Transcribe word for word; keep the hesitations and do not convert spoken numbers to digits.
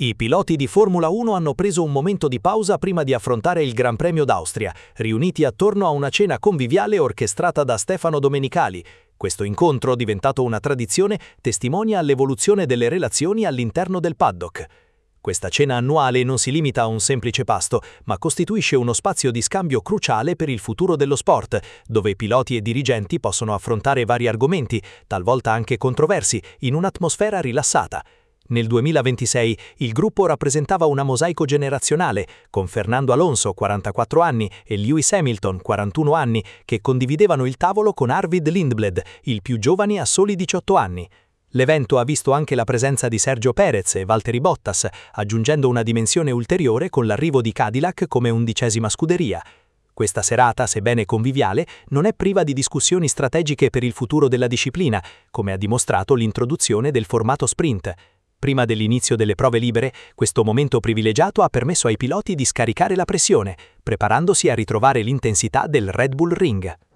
I piloti di Formula uno hanno preso un momento di pausa prima di affrontare il Gran Premio d'Austria, riuniti attorno a una cena conviviale orchestrata da Stefano Domenicali. Questo incontro, diventato una tradizione, testimonia l'evoluzione delle relazioni all'interno del paddock. Questa cena annuale non si limita a un semplice pasto, ma costituisce uno spazio di scambio cruciale per il futuro dello sport, dove piloti e dirigenti possono affrontare vari argomenti, talvolta anche controversi, in un'atmosfera rilassata. Nel duemilaventisei il gruppo rappresentava una mosaico generazionale, con Fernando Alonso, quarantaquattro anni, e Lewis Hamilton, quarantuno anni, che condividevano il tavolo con Arvid Lindblad, il più giovane a soli diciotto anni. L'evento ha visto anche la presenza di Sergio Perez e Valtteri Bottas, aggiungendo una dimensione ulteriore con l'arrivo di Cadillac come undicesima scuderia. Questa serata, sebbene conviviale, non è priva di discussioni strategiche per il futuro della disciplina, come ha dimostrato l'introduzione del formato sprint. Prima dell'inizio delle prove libere, questo momento privilegiato ha permesso ai piloti di scaricare la pressione, preparandosi a ritrovare l'intensità del Red Bull Ring.